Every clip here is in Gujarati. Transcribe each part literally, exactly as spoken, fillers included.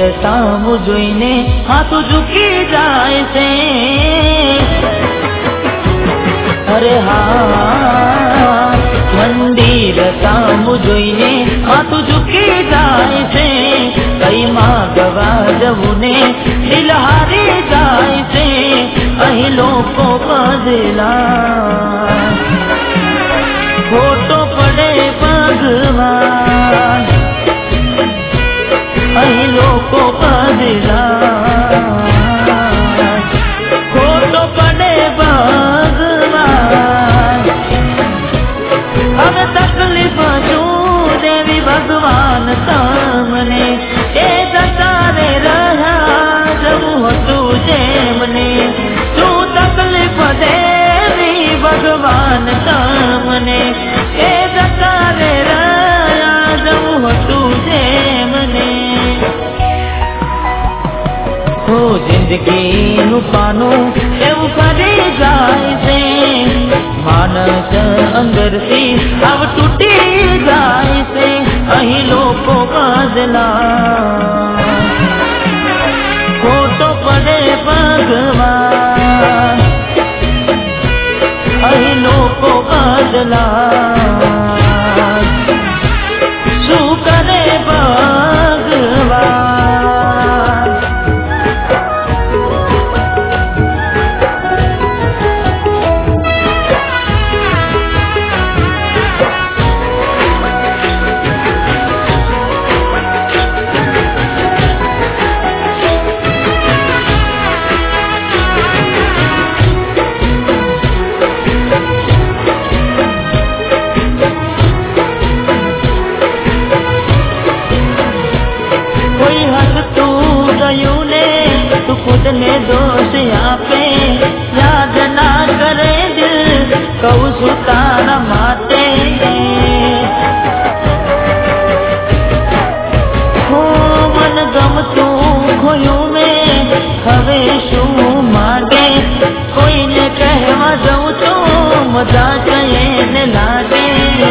સામું જોઈને હાથ ઝૂકી જાય છે. અરે હા, મંદિર સામું જોઈને હાથ ઝૂકી જાય છે. કઈ માગવા જવું ને દિલ હારી જાય છે. અહીં લોકો બદલા ખોટો પડે ભગવાન. અહીં લોકો બદલા ખોટો પડે ભગવાન. હવે તકલીફ શું દેવી ભગવાન તમને, એ જતારે રહ્યા જવું હતું જેમને. શું તકલીફ દેવી ભગવાન તમને, એ જતારે રહ્યા જવું હતું જેમને. હો જિંદગીનું પાનું એવું ફરી જાય છે. માનસ અંદરથી આવ તૂટી જાય છે. અહીં લોકો બદલા ખોટો પડે ભગવાન. અહીં લોકો બદલા શું કરે ભગવાન. ખુદને દોષ આપે યાદ ના કરે દિલ, કહું છું તારા માટે. હો મન ગમતું ખોયું મેં હવે શું માંગે. કોઈને કહેવા જઉં છું મજા જઈને લાગે.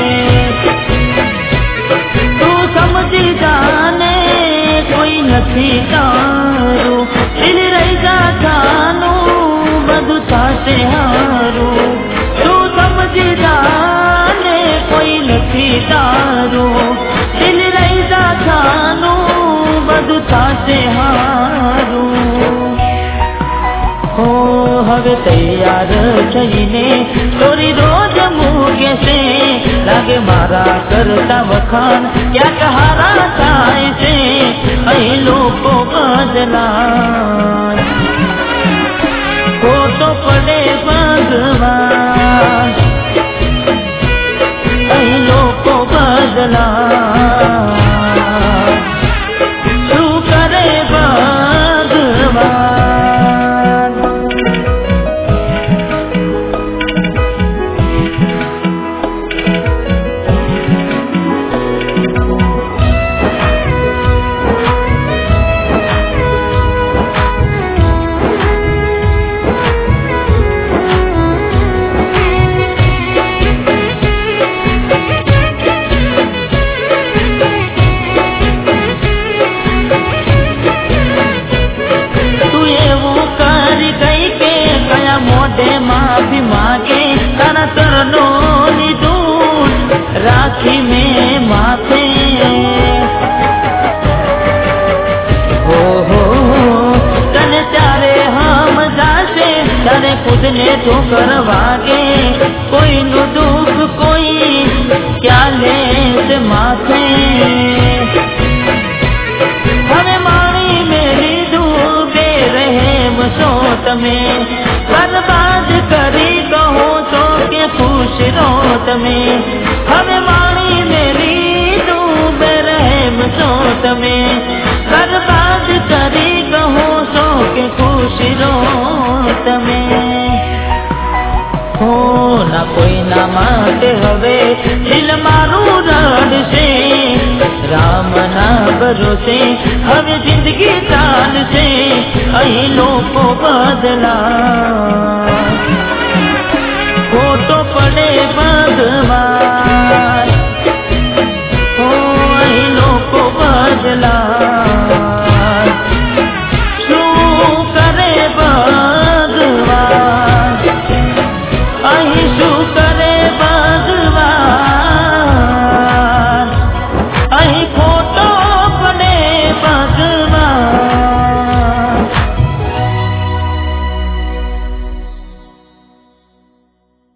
તું સમજી જાને કોઈ નથી તારું, દિલ રહી જા જાનું બધું થશે હારું. તું સમજી જાને કોઈ નથી તારું, દિલ રહી જા જાનું બધું થશે હારું. હો હવે તૈયાર થઈને ચોરી રોજ મૂકે છે. લાગે મારા કરતા વખાણ ક્યાંક હારા થાય છે. અહીં લોકો બદલા ખોટો પડે ભગવાન. અહીં લોકો બદલા શું કરે ભગવાન. માફી માગે તારા ચરણો ની ધૂળ રાખી મેં માથે. હો હો તને ત્યારે હમ જાશે તારે ખુદને ઠોકર વાગે. કોઈનું દુઃખ કોઈ ક્યાં લે છે માથે. હવે મારી મેરી દૂર બે રહેમ છો તમે, બરબાદ કરી કહો છો કે ખુશ રહો તમે. હવે મારી મેરી ડૂબે રહેમ છો તમે, બરબાદ કરી કહો છો કે ખુશ રહો તમે. હો ના કોઈના માટે હવે દિલ મારું રડશે. રામ ના ભરોસે હવે જિંદગી ચાલશે. અહીં લોકો બદલા